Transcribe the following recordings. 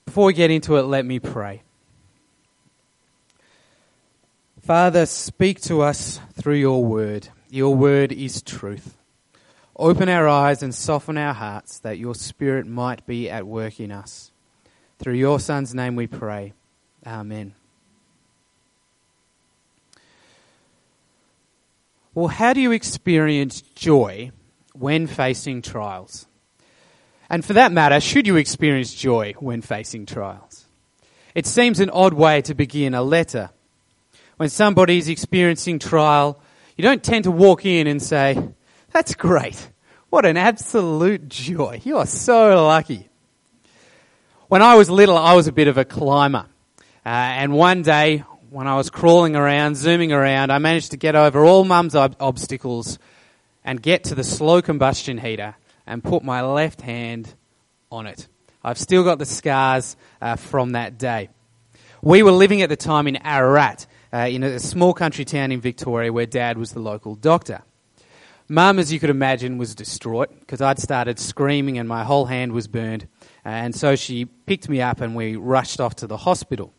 Before we get into it, let me pray. Father, speak to us through your word. Your word is truth. Open our eyes and soften our hearts that your Spirit might be at work in us. Through your Son's name we pray. Amen. Well, how do you experience joy when facing trials? And for that matter, should you experience joy when facing trials? It seems an odd way to begin a letter. When somebody is experiencing trial, you don't tend to walk in and say, "That's great. What an absolute joy. You are so lucky." When I was little, I was a bit of a climber. And one day, when I was crawling around, zooming around, I managed to get over all Mum's obstacles and get to the slow combustion heater and put my left hand on it. I've still got the scars from that day. We were living at the time in Ararat, in a small country town in Victoria where Dad was the local doctor. Mum, as you could imagine, was distraught because I'd started screaming and my whole hand was burned. And so she picked me up and we rushed off to the hospital.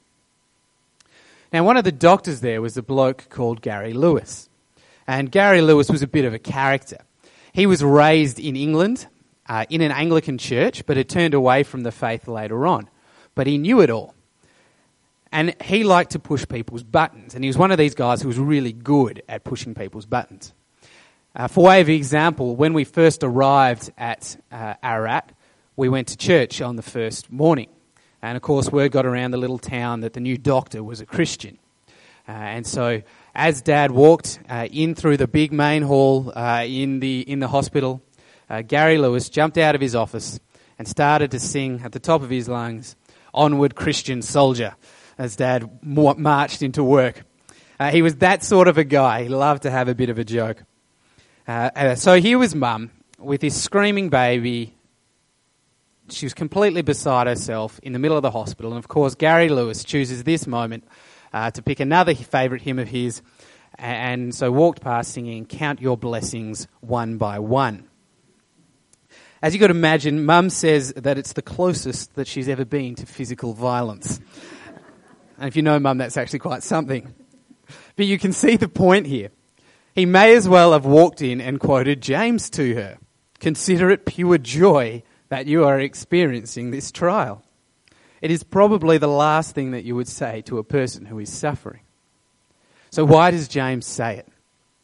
Now, one of the doctors there was a bloke called Gary Lewis. And Gary Lewis was a bit of a character. He was raised in England in an Anglican church, but had turned away from the faith later on. But he knew it all. And he liked to push people's buttons. And he was one of these guys who was really good at pushing people's buttons. For way of example, when we first arrived at Ararat, we went to church on the first morning. And of course, word got around the little town that the new doctor was a Christian. And so as Dad walked in through the big main hall in the hospital, Gary Lewis jumped out of his office and started to sing at the top of his lungs, "Onward Christian Soldier," as Dad marched into work. He was that sort of a guy. He loved to have a bit of a joke. So here was Mum with this screaming baby. She was completely beside herself in the middle of the hospital. And of course, Gary Lewis chooses this moment to pick another favourite hymn of his, and so walked past singing, "Count Your Blessings One by One." As you could imagine, Mum says that it's the closest that she's ever been to physical violence. And if you know Mum, that's actually quite something. But you can see the point here. He may as well have walked in and quoted James to her. "Consider it pure joy that you are experiencing this trial." It is probably the last thing that you would say to a person who is suffering. So why does James say it?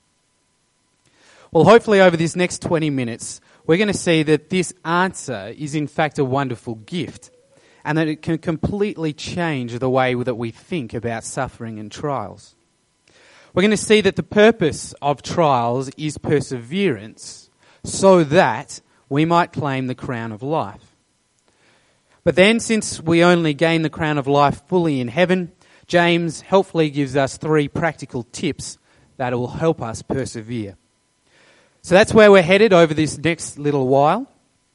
Well, hopefully over this next 20 minutes, we're going to see that this answer is in fact a wonderful gift, and that it can completely change the way that we think about suffering and trials. We're going to see that the purpose of trials is perseverance, so that we might claim the crown of life. But then, since we only gain the crown of life fully in heaven, James helpfully gives us 3 practical tips that will help us persevere. So that's where we're headed over this next little while.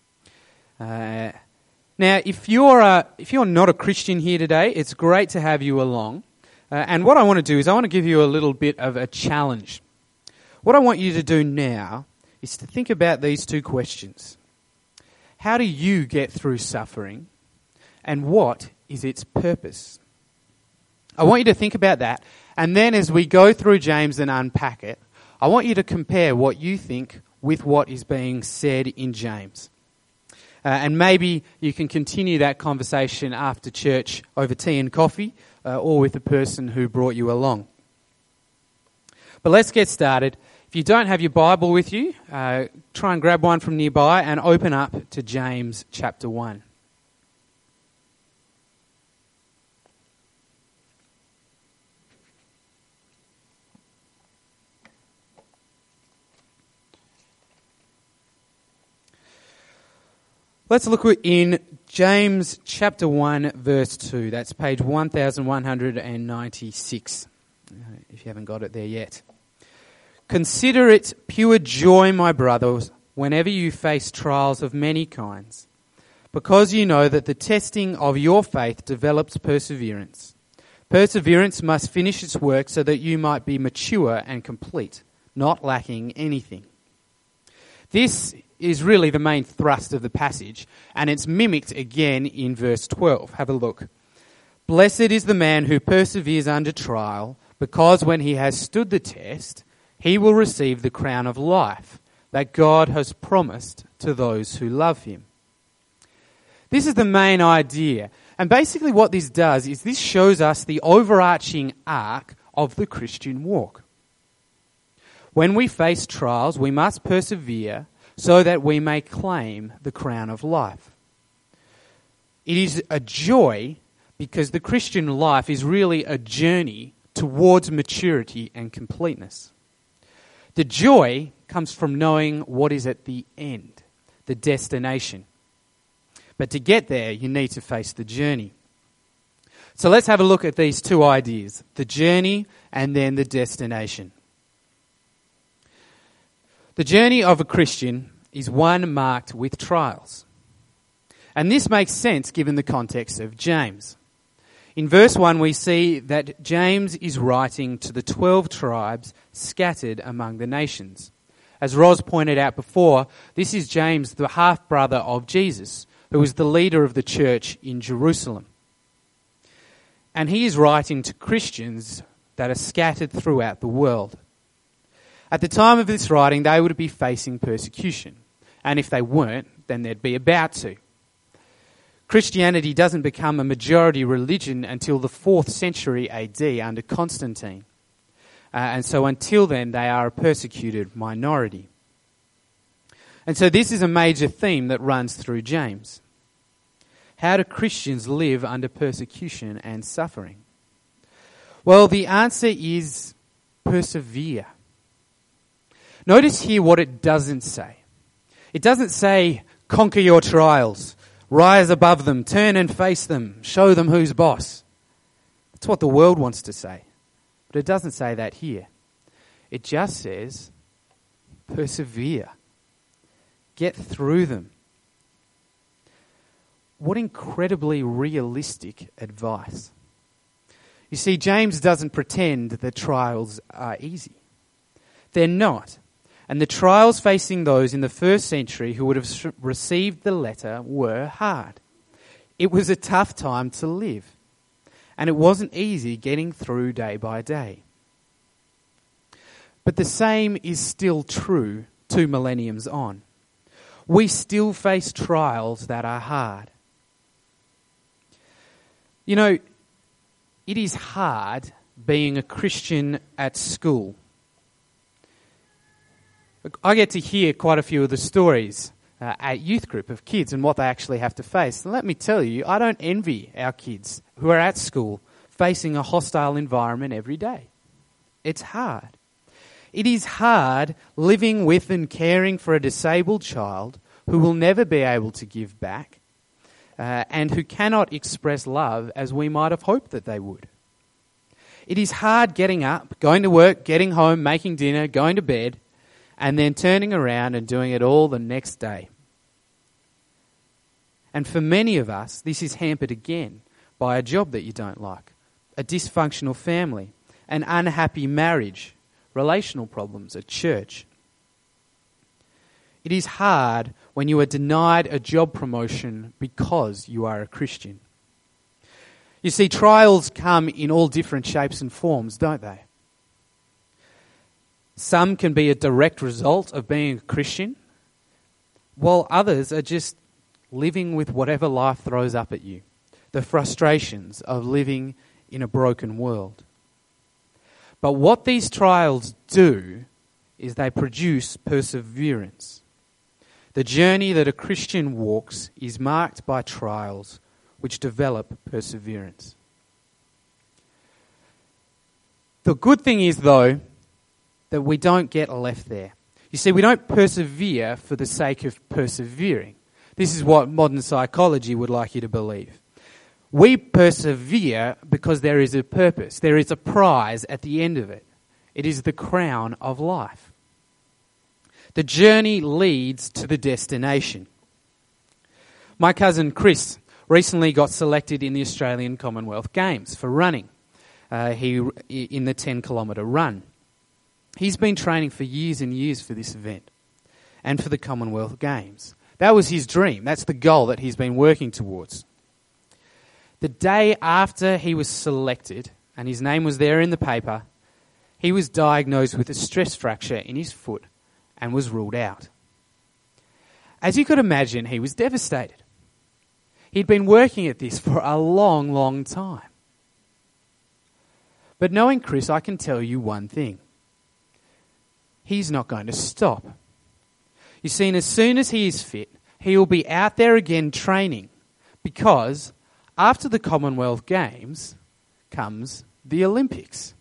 Now, if you're not a Christian here today, it's great to have you along. And what I want to do is I want to give you a little bit of a challenge. What I want you to do now is to think about these 2 questions. How do you get through suffering? And what is its purpose? I want you to think about that. And then as we go through James and unpack it, I want you to compare what you think with what is being said in James. And maybe you can continue that conversation after church over tea and coffee, or with the person who brought you along. But let's get started. If you don't have your Bible with you, try and grab one from nearby and open up to James chapter 1. Let's look in James chapter 1 verse 2. That's page 1196, if you haven't got it there yet. "Consider it pure joy, my brothers, whenever you face trials of many kinds, because you know that the testing of your faith develops perseverance. Perseverance must finish its work so that you might be mature and complete, not lacking anything. This is really the main thrust of the passage, and it's mimicked again in verse 12. Have a look. Blessed is the man who perseveres under trial, because when he has stood the test, he will receive the crown of life that God has promised to those who love him. This is the main idea. And basically what this does is this shows us the overarching arc of the Christian walk. When we face trials, we must persevere so that we may claim the crown of life. It is a joy because the Christian life is really a journey towards maturity and completeness. The joy comes from knowing what is at the end, the destination. But to get there, you need to face the journey. So let's have a look at these two ideas, the journey and then the destination. The journey of a Christian is one marked with trials. And this makes sense given the context of James. In verse 1 we see that James is writing to the 12 tribes scattered among the nations. As Roz pointed out before, this is James, the half-brother of Jesus, who was the leader of the church in Jerusalem. And he is writing to Christians that are scattered throughout the world. At the time of this writing, they would be facing persecution. And if they weren't, then they'd be about to. Christianity doesn't become a majority religion until the 4th century AD under Constantine. And so until then, they are a persecuted minority. And so this is a major theme that runs through James. How do Christians live under persecution and suffering? Well, the answer is persevere. Notice here what it doesn't say. It doesn't say conquer your trials, rise above them, turn and face them, show them who's boss. That's what the world wants to say. But it doesn't say that here. It just says persevere. Get through them. What incredibly realistic advice. You see, James doesn't pretend that trials are easy. They're not. And the trials facing those in the first century who would have received the letter were hard. It was a tough time to live. And it wasn't easy getting through day by day. But the same is still true 2 millenniums on. We still face trials that are hard. You know, it is hard being a Christian at school. I get to hear quite a few of the stories at youth group of kids and what they actually have to face. And let me tell you, I don't envy our kids who are at school facing a hostile environment every day. It's hard. It is hard living with and caring for a disabled child who will never be able to give back and who cannot express love as we might have hoped that they would. It is hard getting up, going to work, getting home, making dinner, going to bed, and then turning around and doing it all the next day. And for many of us, this is hampered again by a job that you don't like, a dysfunctional family, an unhappy marriage, relational problems at church. It is hard when you are denied a job promotion because you are a Christian. You see, trials come in all different shapes and forms, don't they? Some can be a direct result of being a Christian, while others are just living with whatever life throws up at you, the frustrations of living in a broken world. But what these trials do is they produce perseverance. The journey that a Christian walks is marked by trials which develop perseverance. The good thing is, though, that we don't get left there. You see, we don't persevere for the sake of persevering. This is what modern psychology would like you to believe. We persevere because there is a purpose. There is a prize at the end of it. It is the crown of life. The journey leads to the destination. My cousin Chris recently got selected in the Australian Commonwealth Games for running. In the 10-kilometre run. He's been training for years and years for this event. and for the Commonwealth Games. That was his dream. That's the goal that he's been working towards. The day after he was selected, and his name was there in the paper, he was diagnosed with a stress fracture in his foot and was ruled out. As you could imagine, he was devastated. He'd been working at this for a long, long time. But knowing Chris, I can tell you one thing. He's not going to stop. You see, and as soon as he is fit, he will be out there again training, because after the Commonwealth Games comes the Olympics.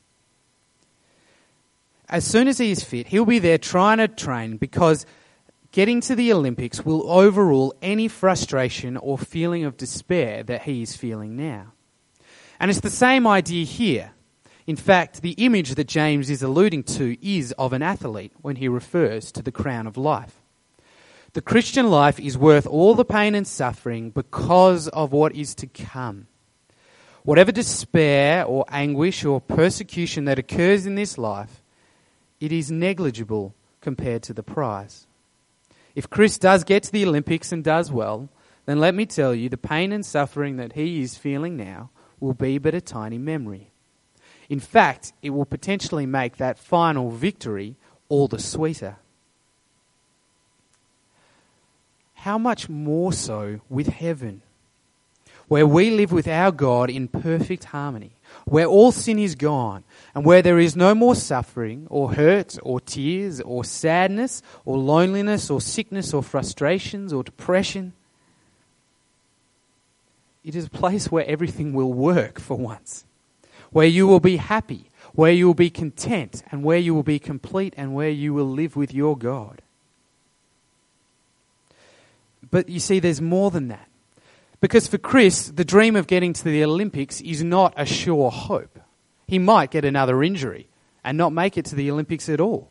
As soon as he is fit, he'll be there trying to train, because getting to the Olympics will overrule any frustration or feeling of despair that he is feeling now. And it's the same idea here. In fact, the image that James is alluding to is of an athlete when he refers to the crown of life. The Christian life is worth all the pain and suffering because of what is to come. Whatever despair or anguish or persecution that occurs in this life, it is negligible compared to the prize. If Chris does get to the Olympics and does well, then let me tell you, the pain and suffering that he is feeling now will be but a tiny memory. In fact, it will potentially make that final victory all the sweeter. How much more so with heaven, where we live with our God in perfect harmony, where all sin is gone, and where there is no more suffering or hurt or tears or sadness or loneliness or sickness or frustrations or depression. It is a place where everything will work for once, where you will be happy, where you will be content, and where you will be complete, and where you will live with your God. But you see, there's more than that. Because for Chris, the dream of getting to the Olympics is not a sure hope. He might get another injury and not make it to the Olympics at all.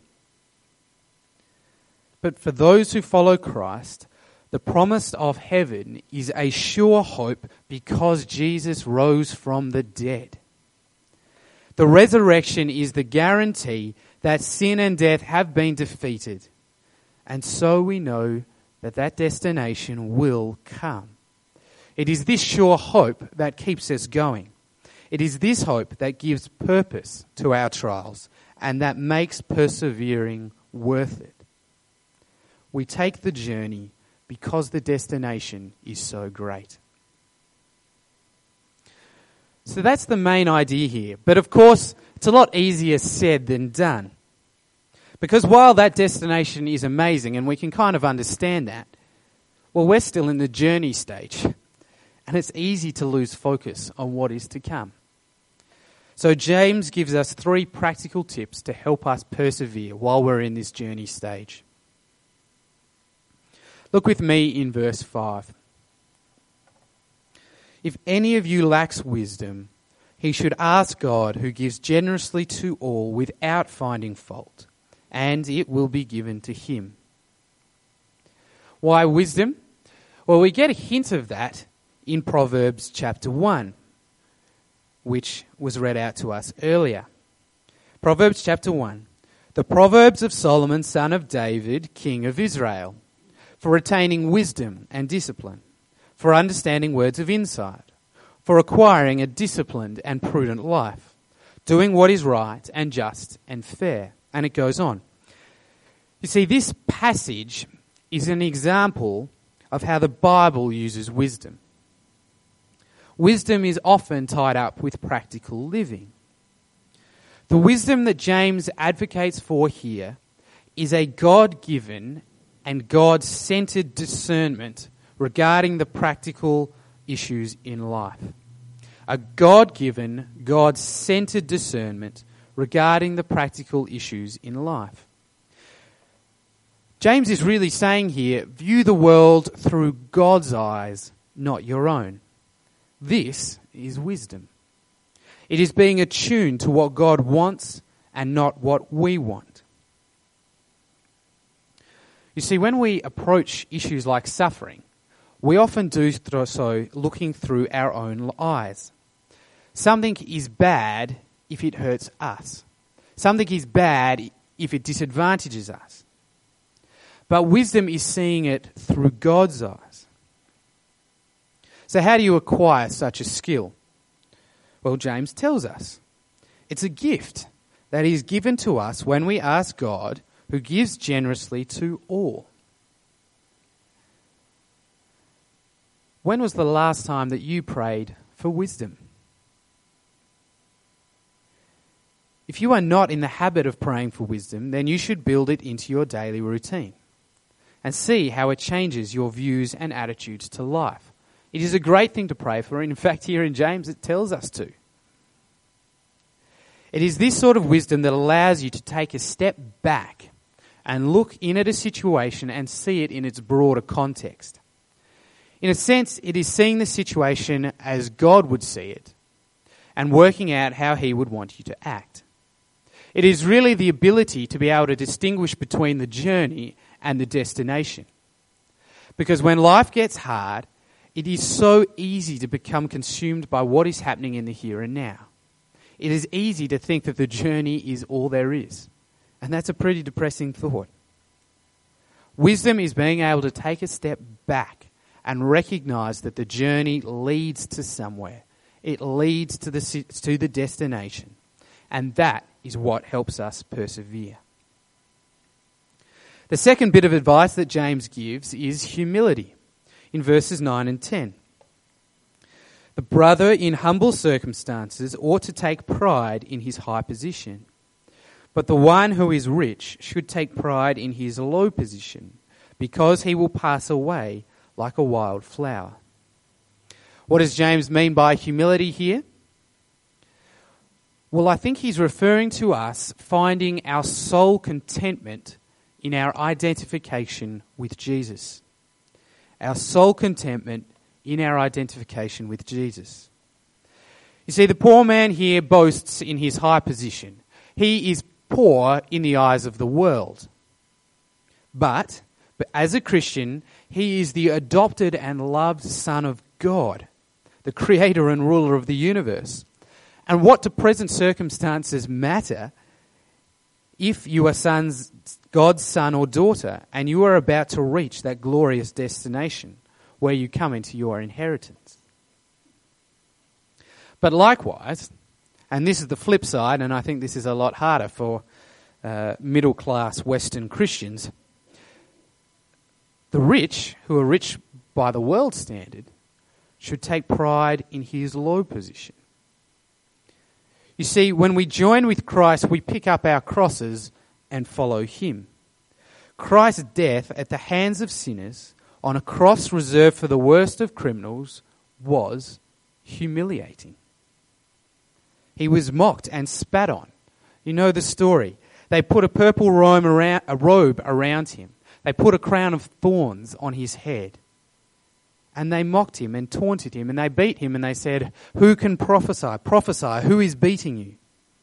But for those who follow Christ, the promise of heaven is a sure hope because Jesus rose from the dead. The resurrection is the guarantee that sin and death have been defeated. And so we know that destination will come. It is this sure hope that keeps us going. It is this hope that gives purpose to our trials and that makes persevering worth it. We take the journey because the destination is so great. So that's the main idea here. But of course, it's a lot easier said than done. Because while that destination is amazing, and we can kind of understand that, well, we're still in the journey stage. And it's easy to lose focus on what is to come. So James gives us 3 practical tips to help us persevere while we're in this journey stage. Look with me in verse 5. If any of you lacks wisdom, he should ask God, who gives generously to all without finding fault, and it will be given to him. Why wisdom? Well, we get a hint of that in Proverbs chapter 1, which was read out to us earlier. Proverbs chapter 1. The Proverbs of Solomon, son of David, king of Israel, for retaining wisdom and discipline, for understanding words of insight, for acquiring a disciplined and prudent life, doing what is right and just and fair. And it goes on. You see, this passage is an example of how the Bible uses wisdom. Wisdom is often tied up with practical living. The wisdom that James advocates for here is a God-given and God-centered discernment regarding the practical issues in life. A God-given, God-centered discernment regarding the practical issues in life. James is really saying here, view the world through God's eyes, not your own. This is wisdom. It is being attuned to what God wants and not what we want. You see, when we approach issues like suffering, we often do so looking through our own eyes. Something is bad if it hurts us. Something is bad if it disadvantages us. But wisdom is seeing it through God's eyes. So how do you acquire such a skill? Well, James tells us. It's a gift that is given to us when we ask God, who gives generously to all. When was the last time that you prayed for wisdom? If you are not in the habit of praying for wisdom, then you should build it into your daily routine and see how it changes your views and attitudes to life. It is a great thing to pray for, and in fact here in James it tells us to. It is this sort of wisdom that allows you to take a step back and look in at a situation and see it in its broader context. In a sense, it is seeing the situation as God would see it and working out how He would want you to act. It is really the ability to be able to distinguish between the journey and the destination. Because when life gets hard, it is so easy to become consumed by what is happening in the here and now. It is easy to think that the journey is all there is. And that's a pretty depressing thought. Wisdom is being able to take a step back and recognize that the journey leads to somewhere. It leads to the destination. And that is what helps us persevere. The second bit of advice that James gives is humility in verses 9 and 10. The brother in humble circumstances ought to take pride in his high position, but the one who is rich should take pride in his low position, because he will pass away like a wild flower. What does James mean by humility here? Well, I think he's referring to us finding our soul contentment in our identification with Jesus. Our soul contentment in our identification with Jesus. You see, the poor man here boasts in his high position. He is poor in the eyes of the world. But as a Christian, he is the adopted and loved Son of God, the creator and ruler of the universe. And what do present circumstances matter if you are God's son or daughter and you are about to reach that glorious destination where you come into your inheritance? But likewise, and this is the flip side, and I think this is a lot harder for middle-class Western Christians, the rich, who are rich by the world standard, should take pride in his low position. You see, when we join with Christ, we pick up our crosses and follow Him. Christ's death at the hands of sinners on a cross reserved for the worst of criminals was humiliating. He was mocked and spat on. You know the story. They put a purple robe around Him. They put a crown of thorns on His head. And they mocked Him and taunted Him and they beat Him and they said, "Who can prophesy? Prophesy. Who is beating you?"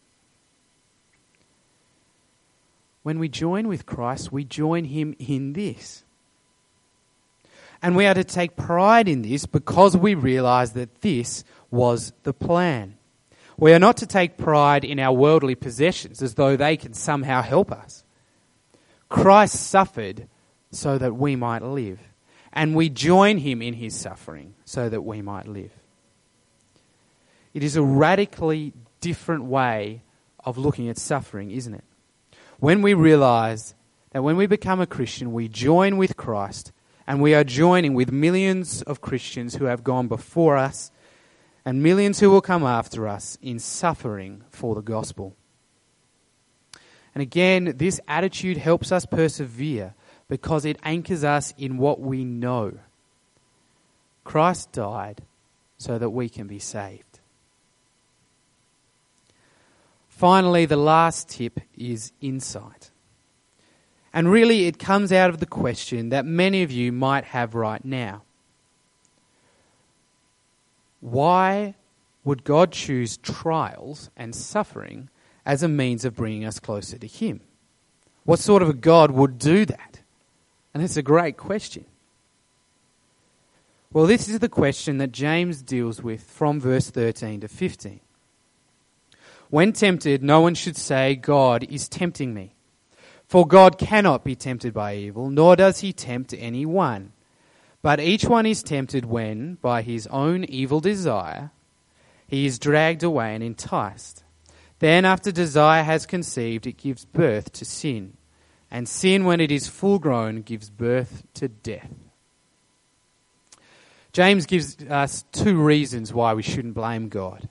When we join with Christ, we join Him in this. And we are to take pride in this because we realize that this was the plan. We are not to take pride in our worldly possessions as though they can somehow help us. Christ suffered so that we might live. And we join Him in His suffering so that we might live. It is a radically different way of looking at suffering, isn't it? When we realize that when we become a Christian, we join with Christ and we are joining with millions of Christians who have gone before us and millions who will come after us in suffering for the gospel. And again, this attitude helps us persevere because it anchors us in what we know. Christ died so that we can be saved. Finally, the last tip is insight. And really it comes out of the question that many of you might have right now. Why would God choose trials and suffering as a means of bringing us closer to Him? What sort of a God would do that? And it's a great question. Well, this is the question that James deals with from verse 13 to 15. When tempted, no one should say, "God is tempting me." For God cannot be tempted by evil, nor does he tempt anyone. But each one is tempted when, by his own evil desire, he is dragged away and enticed. Then after desire has conceived, it gives birth to sin. And sin, when it is full grown, gives birth to death. James gives us two reasons why we shouldn't blame God.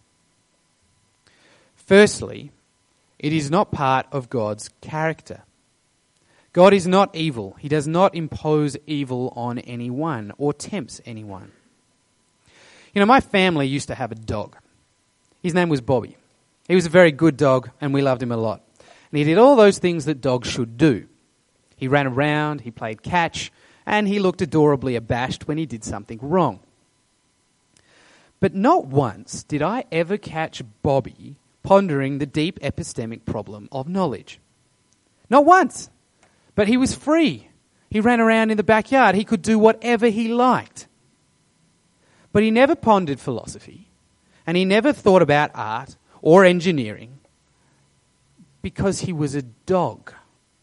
Firstly, it is not part of God's character. God is not evil. He does not impose evil on anyone or tempts anyone. You know, my family used to have a dog. His name was Bobby. He was a very good dog and we loved him a lot. And he did all those things that dogs should do. He ran around, he played catch, and he looked adorably abashed when he did something wrong. But not once did I ever catch Bobby pondering the deep epistemic problem of knowledge. Not once. But he was free. He ran around in the backyard. He could do whatever he liked. But he never pondered philosophy, and he never thought about art or engineering because he was a dog.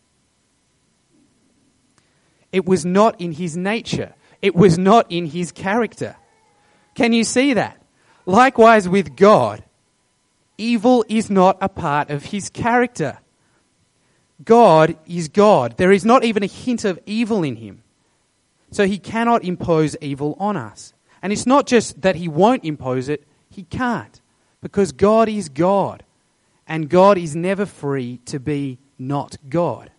It was not in his nature. It was not in his character. Can you see that? Likewise with God, evil is not a part of his character. God is God. There is not even a hint of evil in him. So he cannot impose evil on us. And it's not just that he won't impose it, he can't. Because God is God. And God is never free to be not God.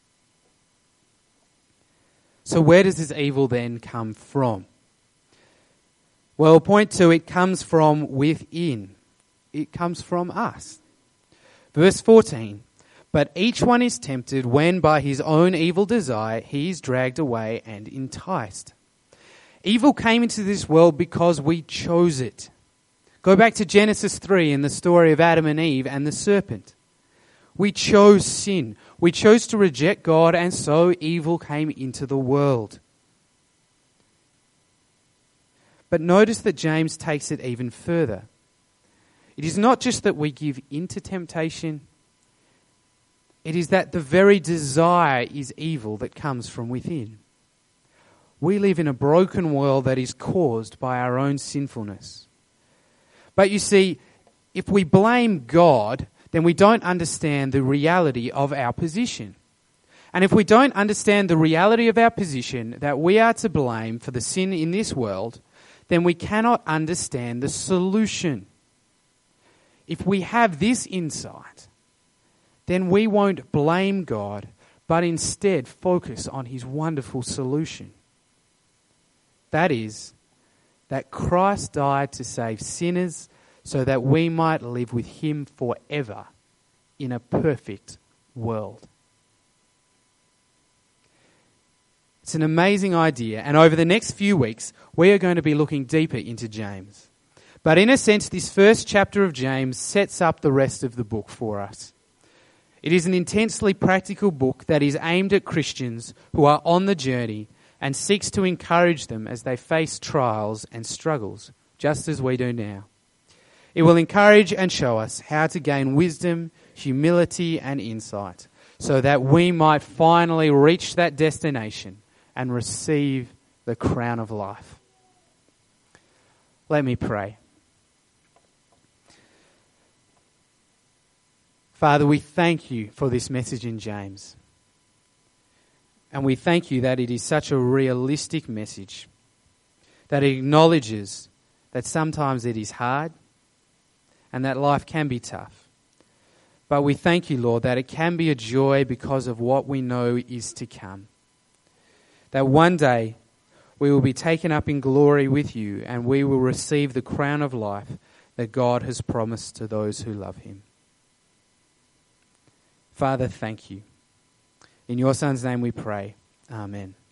So where does this evil then come from? Well, point two, it comes from within. It comes from us. Verse 14, but each one is tempted when by his own evil desire he is dragged away and enticed. Evil came into this world because we chose it. Go back to Genesis 3 in the story of Adam and Eve and the serpent. We chose sin. We chose to reject God, and so evil came into the world. But notice that James takes it even further. It is not just that we give into temptation. It is that the very desire is evil that comes from within. We live in a broken world that is caused by our own sinfulness. But you see, if we blame God, then we don't understand the reality of our position. And if we don't understand the reality of our position, that we are to blame for the sin in this world, then we cannot understand the solution. If we have this insight, then we won't blame God, but instead focus on his wonderful solution. That is, that Christ died to save sinners so that we might live with him forever in a perfect world. It's an amazing idea, and over the next few weeks, we are going to be looking deeper into James. But in a sense, this first chapter of James sets up the rest of the book for us. It is an intensely practical book that is aimed at Christians who are on the journey and seeks to encourage them as they face trials and struggles, just as we do now. It will encourage and show us how to gain wisdom, humility, and insight so that we might finally reach that destination and receive the crown of life. Let me pray. Father, we thank you for this message in James. And we thank you that it is such a realistic message, that it acknowledges that sometimes it is hard and that life can be tough. But we thank you, Lord, that it can be a joy because of what we know is to come. That one day we will be taken up in glory with you and we will receive the crown of life that God has promised to those who love him. Father, thank you. In your Son's name we pray. Amen.